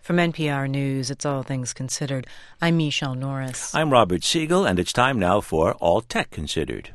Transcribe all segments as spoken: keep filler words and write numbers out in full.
From N P R News, it's All Things Considered. I'm Michelle Norris. I'm Robert Siegel, and it's time now for All Tech Considered.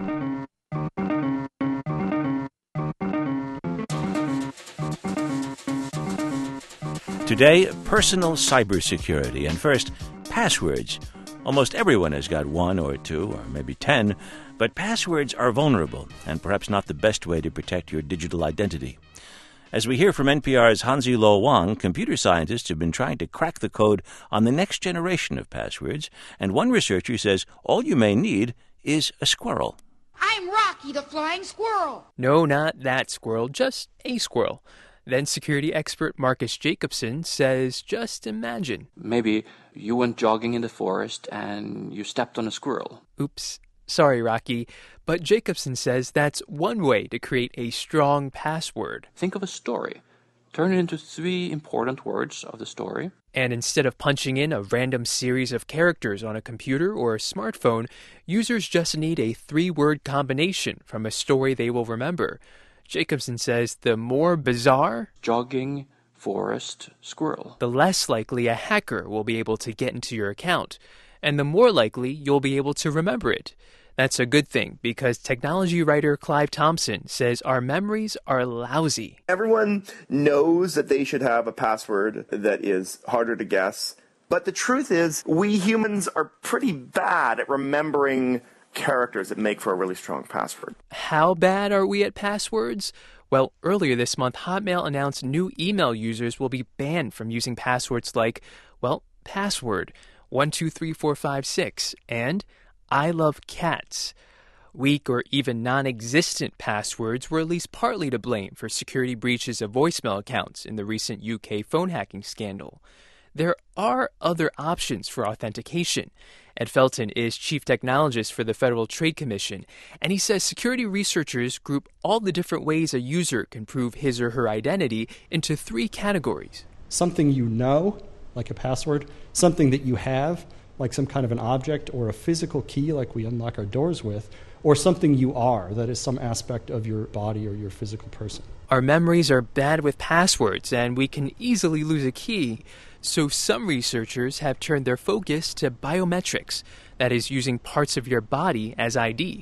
Today, personal cybersecurity. And first, passwords. Almost everyone has got one or two or maybe ten, but passwords are vulnerable and perhaps not the best way to protect your digital identity. As we hear from N P R's Hansi Lo Wang, computer scientists have been trying to crack the code on the next generation of passwords, and one researcher says all you may need is a squirrel. I'm Rocky the Flying Squirrel. No, not that squirrel, just a squirrel. Then security expert Marcus Jacobson says, just imagine. Maybe you went jogging in the forest and you stepped on a squirrel. Oops. Sorry, Rocky, but Jacobson says that's one way to create a strong password. Think of a story. Turn it into three important words of the story. And instead of punching in a random series of characters on a computer or a smartphone, users just need a three-word combination from a story they will remember. Jacobson says the more bizarre, jogging, forest, squirrel, the less likely a hacker will be able to get into your account, and the more likely you'll be able to remember it. That's a good thing, because technology writer Clive Thompson says our memories are lousy. Everyone knows that they should have a password that is harder to guess, but the truth is we humans are pretty bad at remembering characters that make for a really strong password. How bad are we at passwords? Well, earlier this month, Hotmail announced new email users will be banned from using passwords like, well, password, one two three four five six, and I love cats. Weak or even non-existent passwords were at least partly to blame for security breaches of voicemail accounts in the recent U K phone hacking scandal. There are other options for authentication. Ed Felton is chief technologist for the Federal Trade Commission, and he says security researchers group all the different ways a user can prove his or her identity into three categories. Something you know, like a password, something that you have, like some kind of an object or a physical key like we unlock our doors with, or something you are, that is some aspect of your body or your physical person. Our memories are bad with passwords, and we can easily lose a key. So some researchers have turned their focus to biometrics, that is, using parts of your body as I D.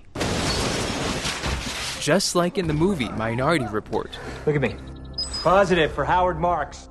Just like in the movie Minority Report. Look at me. Positive for Howard Marks.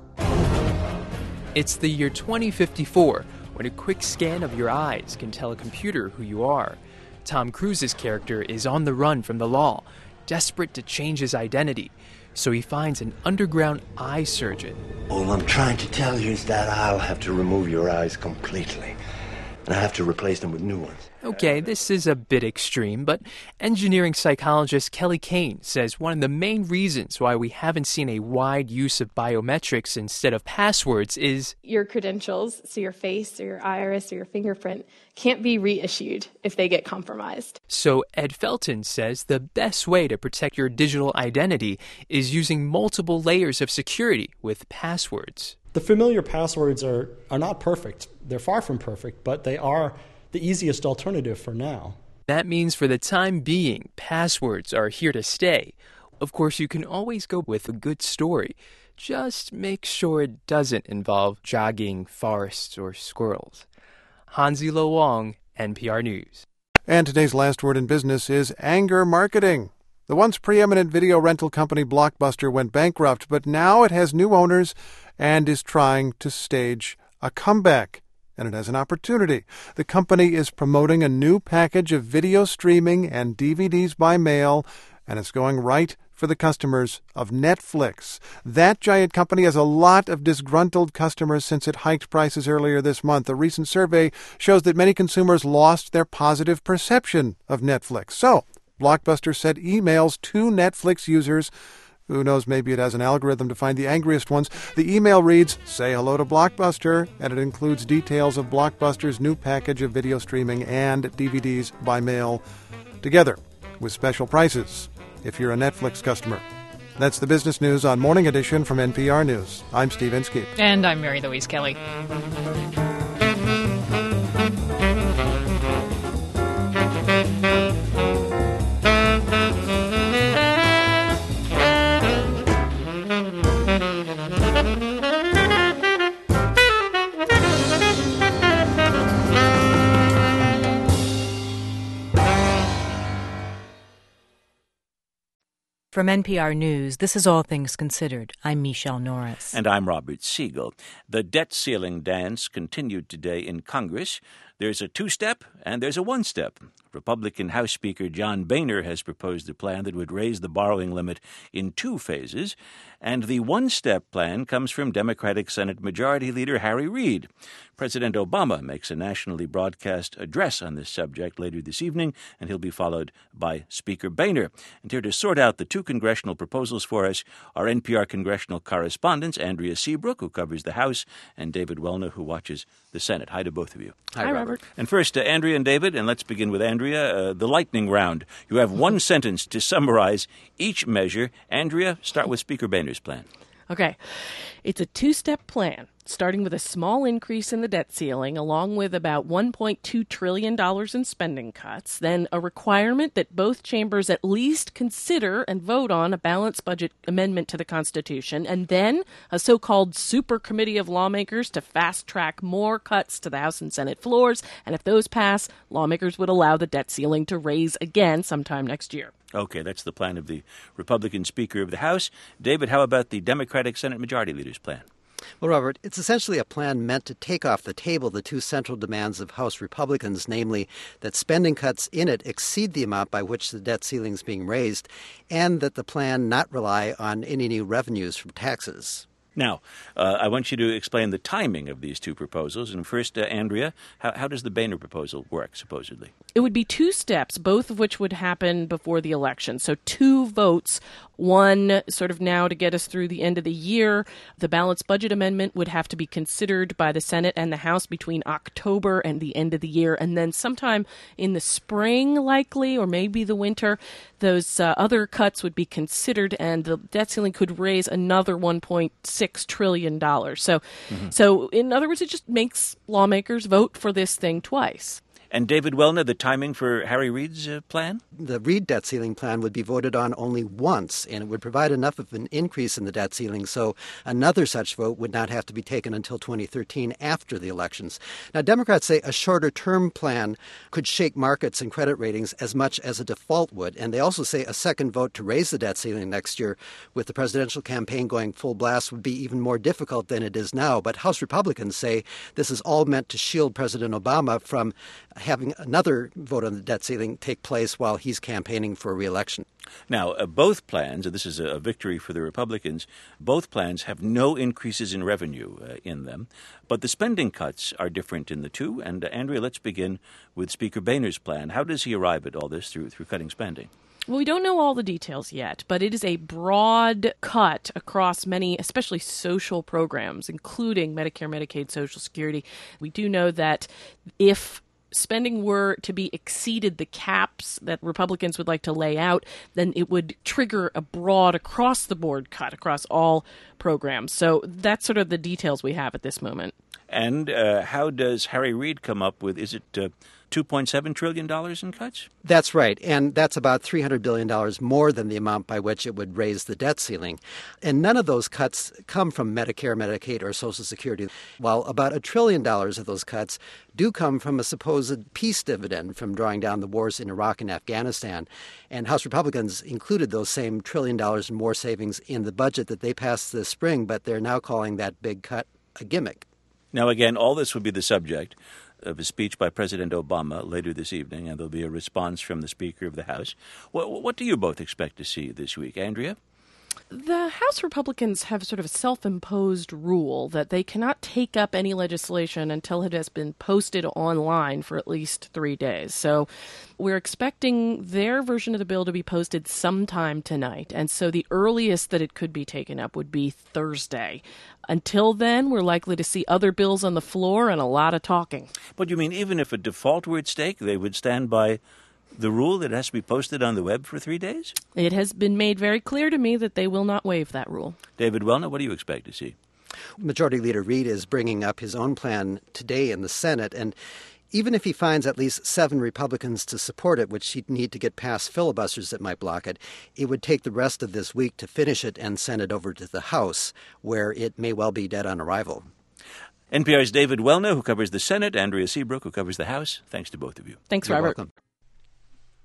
It's the year twenty fifty-four, when a quick scan of your eyes can tell a computer who you are. Tom Cruise's character is on the run from the law, desperate to change his identity. So he finds an underground eye surgeon. All I'm trying to tell you is that I'll have to remove your eyes completely. And I have to replace them with new ones. Okay, this is a bit extreme, but engineering psychologist Kelly Kane says one of the main reasons why we haven't seen a wide use of biometrics instead of passwords is your credentials, so your face or your iris or your fingerprint, can't be reissued if they get compromised. So Ed Felton says the best way to protect your digital identity is using multiple layers of security with passwords. The familiar passwords are, are not perfect. They're far from perfect, but they are the easiest alternative for now. That means for the time being, passwords are here to stay. Of course, you can always go with a good story. Just make sure it doesn't involve jogging, forests, or squirrels. Hansi Lo Wang, N P R News. And today's last word in business is anger marketing. The once preeminent video rental company Blockbuster went bankrupt, but now it has new owners and is trying to stage a comeback. And it has an opportunity. The company is promoting a new package of video streaming and D V Ds by mail, and it's going right for the customers of Netflix. That giant company has a lot of disgruntled customers since it hiked prices earlier this month. A recent survey shows that many consumers lost their positive perception of Netflix. So, Blockbuster sent emails to Netflix users. Who knows, maybe it has an algorithm to find the angriest ones. The email reads, "Say hello to Blockbuster," and it includes details of Blockbuster's new package of video streaming and D V Ds by mail, together with special prices if you're a Netflix customer. That's the business news on Morning Edition from N P R News. I'm Steve Inskeep. And I'm Mary Louise Kelly. From N P R News, this is All Things Considered. I'm Michelle Norris. And I'm Robert Siegel. The debt ceiling dance continued today in Congress. There's a two-step and there's a one-step. Republican House Speaker John Boehner has proposed a plan that would raise the borrowing limit in two phases, and the one-step plan comes from Democratic Senate Majority Leader Harry Reid. President Obama makes a nationally broadcast address on this subject later this evening, and he'll be followed by Speaker Boehner. And here to sort out the two congressional proposals for us are N P R congressional correspondents Andrea Seabrook, who covers the House, and David Welna, who watches the Senate. Hi to both of you. Hi, Hi Robert. And first, uh, Andrea and David, and let's begin with Andrea. Uh, the lightning round. You have one sentence to summarize each measure. Andrea, start with Speaker Boehner's plan. Okay. It's a two-step plan, starting with a small increase in the debt ceiling, along with about one point two trillion dollars in spending cuts, then a requirement that both chambers at least consider and vote on a balanced budget amendment to the Constitution, and then a so-called super committee of lawmakers to fast-track more cuts to the House and Senate floors, and if those pass, lawmakers would allow the debt ceiling to raise again sometime next year. Okay, that's the plan of the Republican Speaker of the House. David, how about the Democratic Senate Majority Leader's plan? Well, Robert, it's essentially a plan meant to take off the table the two central demands of House Republicans, namely that spending cuts in it exceed the amount by which the debt ceiling is being raised, and that the plan not rely on any new revenues from taxes. Now, uh, I want you to explain the timing of these two proposals. And first, uh, Andrea, how, how does the Boehner proposal work, supposedly? It would be two steps, both of which would happen before the election. So two votes, one sort of now to get us through the end of the year. The balanced budget amendment would have to be considered by the Senate and the House between October and the end of the year. And then sometime in the spring, likely, or maybe the winter, those uh, other cuts would be considered, and the debt ceiling could raise another one point six trillion dollars. So, mm-hmm. so in other words, it just makes lawmakers vote for this thing twice. And David Welna, the timing for Harry Reid's uh, plan? The Reid debt ceiling plan would be voted on only once, and it would provide enough of an increase in the debt ceiling so another such vote would not have to be taken until twenty thirteen after the elections. Now, Democrats say a shorter-term plan could shake markets and credit ratings as much as a default would, and they also say a second vote to raise the debt ceiling next year with the presidential campaign going full blast would be even more difficult than it is now. But House Republicans say this is all meant to shield President Obama from having another vote on the debt ceiling take place while he's campaigning for re-election. Now, uh, both plans, and this is a victory for the Republicans, both plans have no increases in revenue uh, in them, but the spending cuts are different in the two. And, uh, Andrea, let's begin with Speaker Boehner's plan. How does he arrive at all this through through cutting spending? Well, we don't know all the details yet, but it is a broad cut across many, especially social programs, including Medicare, Medicaid, Social Security. We do know that if spending were to be exceeded the caps that Republicans would like to lay out, then it would trigger a broad across-the-board cut across all programs. So that's sort of the details we have at this moment. And uh, how does Harry Reid come up with, is it uh, two point seven trillion dollars in cuts? That's right, and that's about three hundred billion dollars more than the amount by which it would raise the debt ceiling. And none of those cuts come from Medicare, Medicaid, or Social Security, while about a trillion dollars of those cuts do come from a supposed peace dividend from drawing down the wars in Iraq and Afghanistan. And House Republicans included those same trillion dollars and more savings in the budget that they passed this spring, but they're now calling that big cut a gimmick. Now, again, all this would be the subject of a speech by President Obama later this evening, and there'll be a response from the Speaker of the House. What, what do you both expect to see this week, Andrea? The House Republicans have sort of a self-imposed rule that they cannot take up any legislation until it has been posted online for at least three days. So we're expecting their version of the bill to be posted sometime tonight. And so the earliest that it could be taken up would be Thursday. Until then, we're likely to see other bills on the floor and a lot of talking. But you mean even if a default were at stake, they would stand by the rule that it has to be posted on the web for three days? It has been made very clear to me that they will not waive that rule. David Welna, what do you expect to see? Majority Leader Reid is bringing up his own plan today in the Senate, and even if he finds at least seven Republicans to support it, which he'd need to get past filibusters that might block it, it would take the rest of this week to finish it and send it over to the House, where it may well be dead on arrival. N P R's David Welna, who covers the Senate, Andrea Seabrook, who covers the House. Thanks to both of you. Thanks, You're Robert. welcome.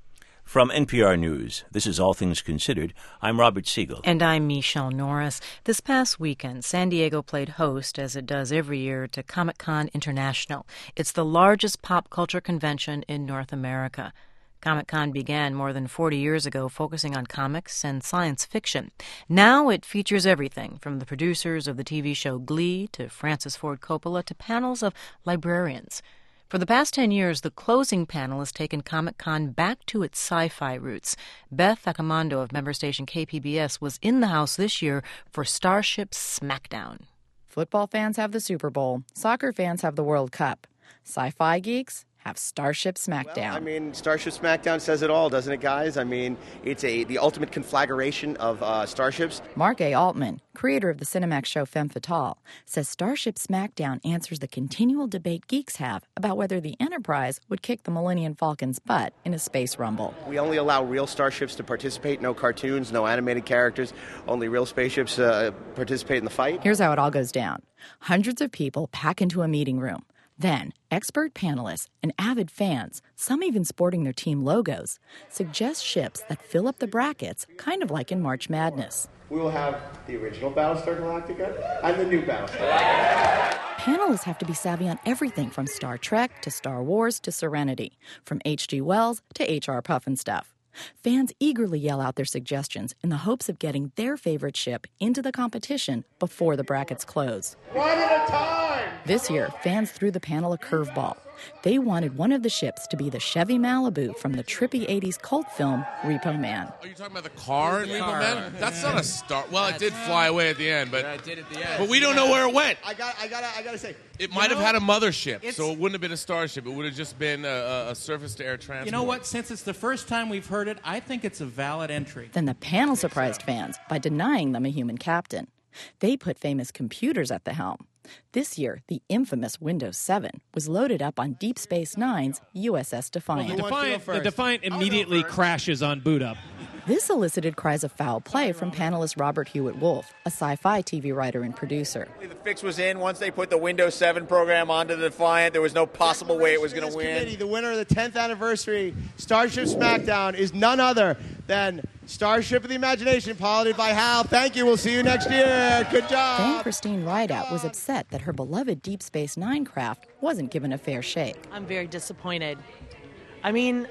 From N P R News, this is All Things Considered. I'm Robert Siegel. And I'm Michelle Norris. This past weekend, San Diego played host, as it does every year, to Comic-Con International. It's the largest pop culture convention in North America. Comic-Con began more than forty years ago, focusing on comics and science fiction. Now it features everything, from the producers of the T V show Glee to Francis Ford Coppola to panels of librarians. For the past ten years, the closing panel has taken Comic-Con back to its sci-fi roots. Beth Accomando of member station K P B S was in the house this year for Starship Smackdown. Football fans have the Super Bowl. Soccer fans have the World Cup. Sci-fi geeks have Starship Smackdown. Well, I mean, Starship Smackdown says it all, doesn't it, guys? I mean, it's a the ultimate conflagration of uh, starships. Mark A. Altman, creator of the Cinemax show Femme Fatale, says Starship Smackdown answers the continual debate geeks have about whether the Enterprise would kick the Millennium Falcon's butt in a space rumble. We only allow real starships to participate, no cartoons, no animated characters, only real spaceships uh, participate in the fight. Here's how it all goes down. Hundreds of people pack into a meeting room. Then, expert panelists and avid fans, some even sporting their team logos, suggest ships that fill up the brackets, kind of like in March Madness. We will have the original Battlestar Galactica and the new Battlestar Galactica. Panelists have to be savvy on everything from Star Trek to Star Wars to Serenity, from H G Wells to H R Pufnstuf. Fans eagerly yell out their suggestions in the hopes of getting their favorite ship into the competition before the brackets close. One at a time! This year, fans threw the panel a curveball. They wanted one of the ships to be the Chevy Malibu from the trippy eighties cult film Repo Man. Are you talking about the car in Repo Man? That's not a star. Well, it did fly away at the end, but yeah, it did at the end. But we don't know where it went. I got, I got, I got to say, it might know, have had a mothership, so it wouldn't have been a starship. It would have just been a, a surface-to-air transport. You know what? Since it's the first time we've heard it, I think it's a valid entry. Then the panel surprised fans by denying them a human captain. They put famous computers at the helm. This year, the infamous Windows seven was loaded up on Deep Space Nine's U S S Defiant. Well, the, Defiant the Defiant immediately crashes on boot up. This elicited cries of foul play from panelist Robert Hewitt Wolf, a sci-fi T V writer and producer. The fix was in. Once they put the Windows seven program onto the Defiant, there was no possible way it was going to win. Committee, the winner of the tenth anniversary Starship Smackdown is none other than Starship of the Imagination, piloted by Hal. Thank you. We'll see you next year. Good job. Fan Christine Rideout was upset that her beloved Deep Space Nine craft wasn't given a fair shake. I'm very disappointed. I mean,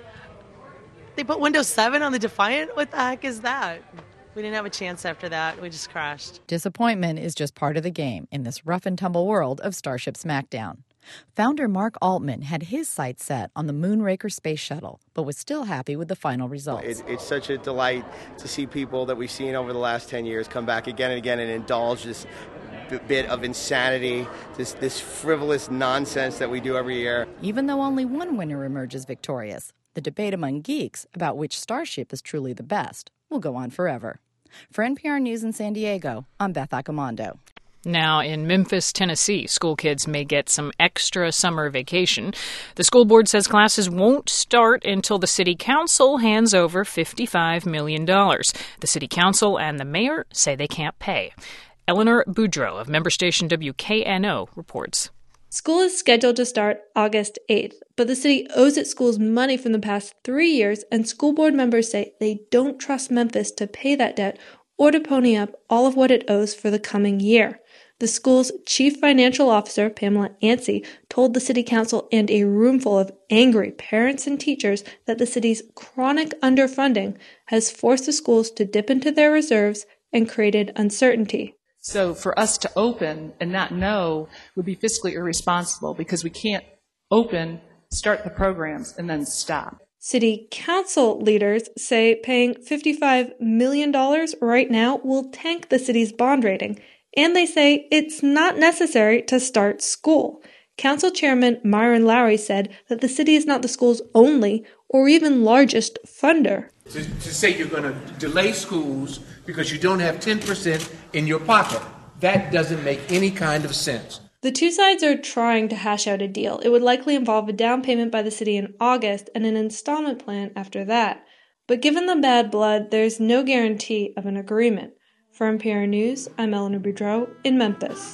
they put Windows seven on the Defiant? What the heck is that? We didn't have a chance after that. We just crashed. Disappointment is just part of the game in this rough and tumble world of Starship Smackdown. Founder Mark Altman had his sights set on the Moonraker space shuttle, but was still happy with the final results. It's, it's such a delight to see people that we've seen over the last ten years come back again and again and indulge this b- bit of insanity, this, this frivolous nonsense that we do every year. Even though only one winner emerges victorious, the debate among geeks about which starship is truly the best will go on forever. For N P R News in San Diego, I'm Beth Accomando. Now, in Memphis, Tennessee, school kids may get some extra summer vacation. The school board says classes won't start until the city council hands over fifty-five million dollars. The city council and the mayor say they can't pay. Eleanor Boudreau of member station W K N O reports. School is scheduled to start August eighth, but the city owes its schools money from the past three years, and school board members say they don't trust Memphis to pay that debt or to pony up all of what it owes for the coming year. The school's chief financial officer, Pamela Ansey, told the city council and a roomful of angry parents and teachers that the city's chronic underfunding has forced the schools to dip into their reserves and created uncertainty. So for us to open and not know would be fiscally irresponsible because we can't open, start the programs, and then stop. City council leaders say paying fifty-five million dollars right now will tank the city's bond rating, and they say it's not necessary to start school. Council Chairman Myron Lowry said that the city is not the school's only or even largest funder. To, to say you're going to delay schools because you don't have ten percent in your pocket, that doesn't make any kind of sense. The two sides are trying to hash out a deal. It would likely involve a down payment by the city in August and an installment plan after that. But given the bad blood, there's no guarantee of an agreement. For N P R News, I'm Eleanor Boudreau in Memphis.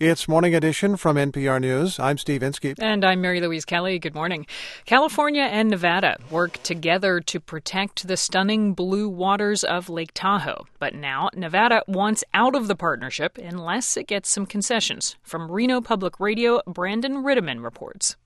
It's Morning Edition from N P R News. I'm Steve Inskeep. And I'm Mary Louise Kelly. Good morning. California and Nevada work together to protect the stunning blue waters of Lake Tahoe. But now Nevada wants out of the partnership unless it gets some concessions. From Reno Public Radio, Brandon Rittiman reports.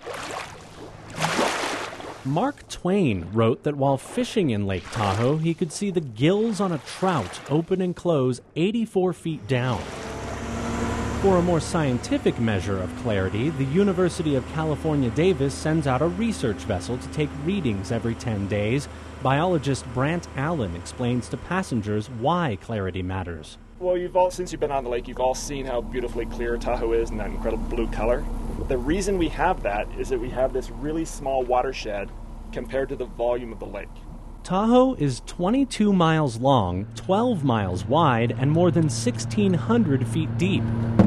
Mark Twain wrote that while fishing in Lake Tahoe, he could see the gills on a trout open and close eighty-four feet down. For a more scientific measure of clarity, the University of California, Davis sends out a research vessel to take readings every ten days. Biologist Brant Allen explains to passengers why clarity matters. Well, you've all, since you've been on the lake, you've all seen how beautifully clear Tahoe is in that incredible blue color. The reason we have that is that we have this really small watershed compared to the volume of the lake. Tahoe is twenty-two miles long, twelve miles wide, and more than sixteen hundred feet deep.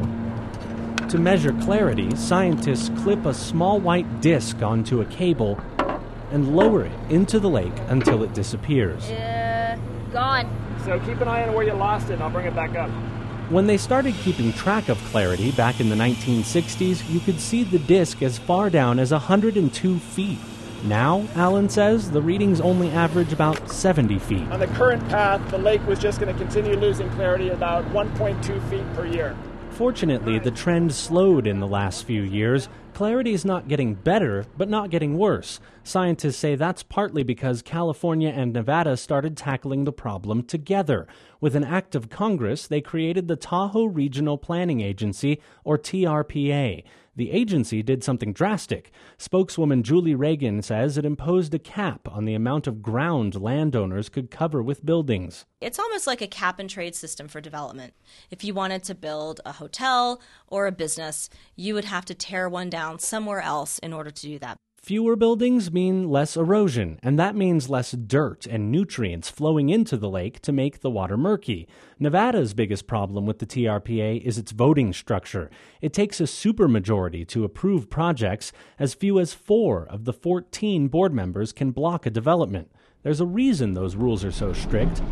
To measure clarity, scientists clip a small white disc onto a cable and lower it into the lake until it disappears. Uh, gone. So keep an eye on where you lost it, and I'll bring it back up. When they started keeping track of clarity back in the nineteen sixties, you could see the disc as far down as one hundred two feet. Now, Allen says, the readings only average about seventy feet. On the current path, the lake was just going to continue losing clarity about one point two feet per year. Fortunately, the trend slowed in the last few years. Clarity is not getting better, but not getting worse. Scientists say that's partly because California and Nevada started tackling the problem together. With an act of Congress, they created the Tahoe Regional Planning Agency, or T R P A. The agency did something drastic. Spokeswoman Julie Reagan says it imposed a cap on the amount of ground landowners could cover with buildings. It's almost like a cap-and-trade system for development. If you wanted to build a hotel or a business, you would have to tear one down somewhere else in order to do that. Fewer buildings mean less erosion, and that means less dirt and nutrients flowing into the lake to make the water murky. Nevada's biggest problem with the T R P A is its voting structure. It takes a supermajority to approve projects. As few as four of the fourteen board members can block a development. There's a reason those rules are so strict.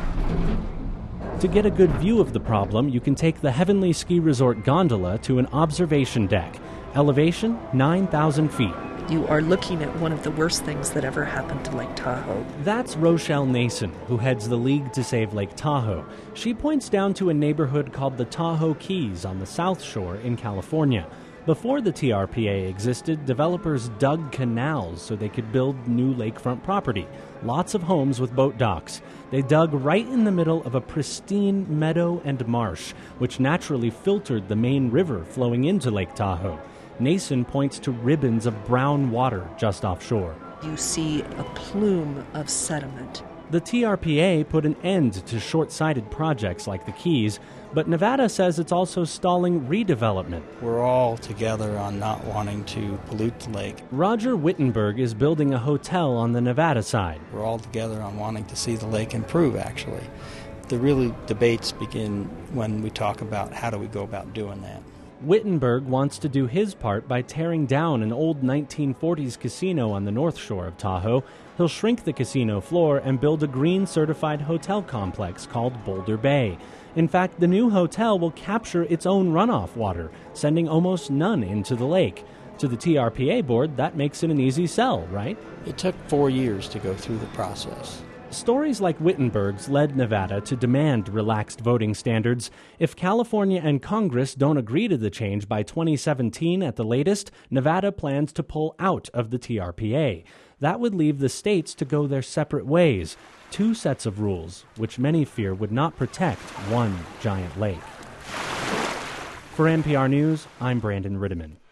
To get a good view of the problem, you can take the Heavenly Ski Resort gondola to an observation deck. Elevation, nine thousand feet. You are looking at one of the worst things that ever happened to Lake Tahoe. That's Rochelle Nason, who heads the League to Save Lake Tahoe. She points down to a neighborhood called the Tahoe Keys on the South Shore in California. Before the T R P A existed, developers dug canals so they could build new lakefront property. Lots of homes with boat docks. They dug right in the middle of a pristine meadow and marsh, which naturally filtered the main river flowing into Lake Tahoe. Nason points to ribbons of brown water just offshore. You see a plume of sediment. The T R P A put an end to short-sighted projects like the Keys, but Nevada says it's also stalling redevelopment. We're all together on not wanting to pollute the lake. Roger Wittenberg is building a hotel on the Nevada side. We're all together on wanting to see the lake improve, actually. The real debates begin when we talk about how do we go about doing that. Wittenberg wants to do his part by tearing down an old nineteen forties casino on the north shore of Tahoe. He'll shrink the casino floor and build a green-certified hotel complex called Boulder Bay. In fact, the new hotel will capture its own runoff water, sending almost none into the lake. To the T R P A board, that makes it an easy sell, right? It took four years to go through the process. Stories like Wittenberg's led Nevada to demand relaxed voting standards. If California and Congress don't agree to the change by twenty seventeen at the latest, Nevada plans to pull out of the T R P A. That would leave the states to go their separate ways. Two sets of rules, which many fear would not protect one giant lake. For N P R News, I'm Brandon Rittiman.